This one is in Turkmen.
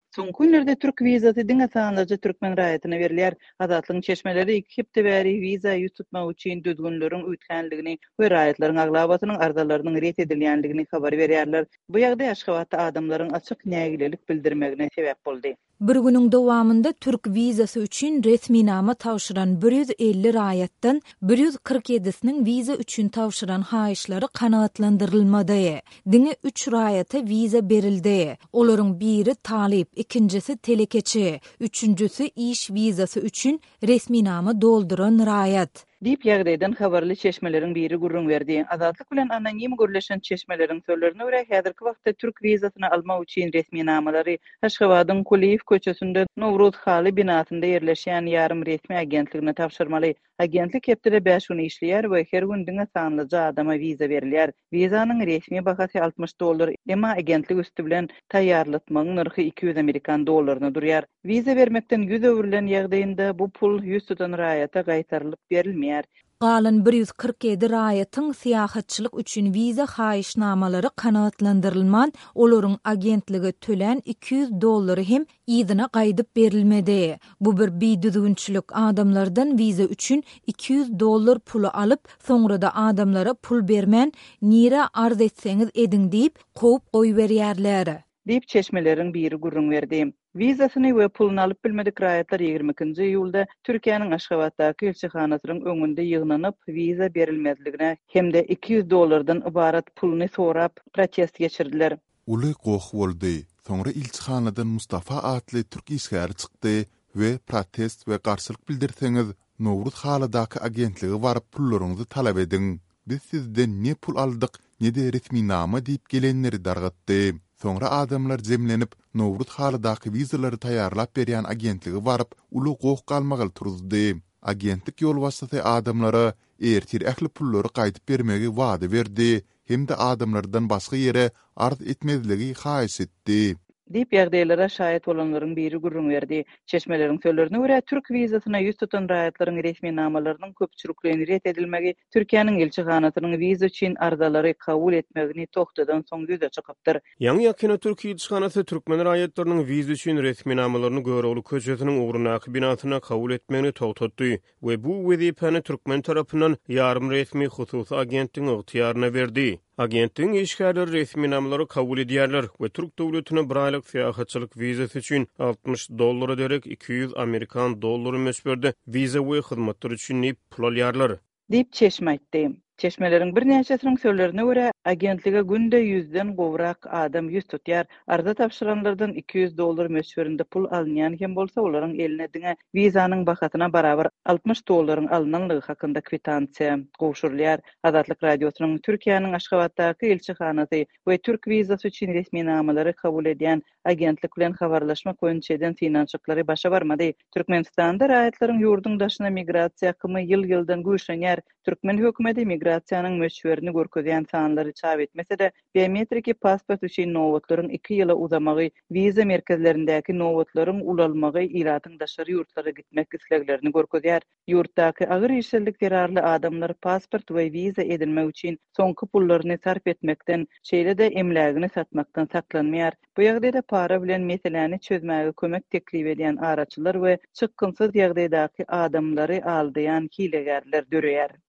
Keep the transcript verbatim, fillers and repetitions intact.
Soňky günlerde Türk wizasy diňe sanlarca türkmen raýatyna berilýär. Azatlygyň çeşmeleri iki hepde bäri wiza ýüz tutmak üçin düzgünleriň üýtgenligini we raýatlaryň aglabatynyň arzalarynyň ret edilýändigini habar berýärler. Bu ýagdaý Aşgabatda adamlaryň açyk nägilelik bildirmegine sebäp boldy. Bir günüň dowamında Türk wizasy üçin resmi nama tawşyran bir yüz elli raýatdan bir yüz kırk yedisiniň wiza üçin tawşyran haýyşlary kanagatlandyrylmady. Diňe üç raýata wiza berildi. Olaryň biri talip, ikincisi telekeçi, üçüncüsü iş wizasy üçin resmi nama dolduran raýat. Dip ýagdaýdan habarly çeşmeleriň biri gurrun berdi. Azatlyk bilen anonim görleşen çeşmeleriň sözlerine görä häzirki wagtda Türk wizasyny almak üçin resmi namalary Aşgabatyň Kuliýew köçesinde Nowruz haly binasynda ýerleşýän ýarym resmi agentligine tapşyrmaly. Agentlik hepde beş gün işleýär we her gün diňe sanlyca adama wiza berilýär. Wizanyň resmi bahasy altmış dollar, emma agentlik üstü bilen taýýarlatmagyň narhy iki yüz Amerikan dollaryna durýar. Wiza bermekden yüz öwrülen ýagdaýynda bu pul ýüz tutan raýata gaýtarylyp berilmeýär. Galan bir yüz kırk yedi raýatyň syýahatçylyk üçin wiza haýyşnamalary kanagatlandyrylman, olaryň agentligi tölen iki yüz dollary hem ýygyna gaýdyp berilmedi. Bu bir biýdüzgünçilik, adamlardan wiza üçin iki yüz dollar pulu alyp, soňrada adamlara pul bermän, nire arz etseňiz ediň diýip goýup goýberýärler. Dip çeşmeleriň biri gurrun berdi. Wizasyny we pulunu alyp bilmedik raýatlar ýygrimi ikinji iýulda Türkiýanyň Aşgabatdaky elçihanasynyň öňünde ýygnanyp wiza berilmezligine hemde iki yüz dollardan ibarat pulunu sorap protest geçirdiler. Uly goýuk boldy. Soňra elçihanadan Mustafa atly Türk işgäri çykdy we protest we garşylyk bildirseňiz Nowruz halydaky agentligi baryp pullaryňyzy talap ediň. Biz sizden ne pul aldyk, ne de resmi nama diýip gelenleri dargatdy. Soňra adamlar jemlenip Nowruz halydaky wizalary taýýarlap berýän agentligi baryp uly goýuk galmagy turuzdy. Agentlik ýolbaşçysy adamlara ertir ähli pullary gaýdyp bermegi wada berdi, hemde adamlardan başga ýere arz etmezligi haýyş etdi. Dip ýagdaýlara şaýat bolanlaryň biri gurrun berdi. Çeşmeleriň sözlerine görä Türk wizasyna ýüz tutan raýatlaryň resmi namalarynyň köpçülikligini ret edilmegi Türkiýanyň elçihanasynyň wiza üçin arzalary kabul etmegini toktadan soň ýüze çykypdyr. Ýa-ni ýakina Türk elçihanasy türkmen raýatlarynyň wiza üçin resmi namalaryny Göreğli köçesiniň ugrunaky binasyna kabul etmegini toktatdy we bu wezipany türkmen tarapyndan ýarym resmi hususy agentligiň ygtyýaryna berdi. Agentligiň işgärleri resmi namalary kabul edýärler we Türk döwletine bir aýlyk syýahatçylyk wizasy üçin altmış dollar öderek iki yüz Amerikan dollary meşberdi. Wiza we hyzmatlar üçin nip pul alýarlar. Dip çeşme aýtdy. Çeşmeleriň bir näçesiniň sözlerine görä agentlige günde yüzden gowrak adam ýüz tutýar. Arza tapşyranlardan iki yüz dollar meşberinde pul alynýan hem bolsa olaryň eline diňe wizanyň bahatyna barabar altmış dollaryň alynanlygy hakynda kwitansiýa gowşurulýar. Azatlyk radiosynyň Türkiýanyň Aşgabatdaky elçihanasy we Türk wizasy üçin resmi namalary kabul edýän agentlik bilen habarlaşma koýunçeden finansiýaklary başa barmady. Türkmenistanda raýatlaryň ýurdun daşyna migrasiýa kymy ýyl-ýyldan güýçlenýär. Türkmen hökümeti migrasiýanyň meşwerini görkezýän sanlary çap etmese de biometriki pasport üçin nowatlaryň iki ýyla uzamagy, wiza merkezlerindäki nowatlaryň ulalmagy iratyň daşary ýurtlara gitmek isleglerini görkezýär. Ýurtdaky agyr işçilik derarly adamlar pasport we wiza edilmek üçin soňky pullaryny sarf etmekden, şeýle de emlägini satmakdan saklanmaýar. Bu ýagdaýda para bilen meseleni çözmäge kömek teklip edýän araçylar we çykgynsyz ýagdaýdaky adamlary aldaýan hilegärler döreýär.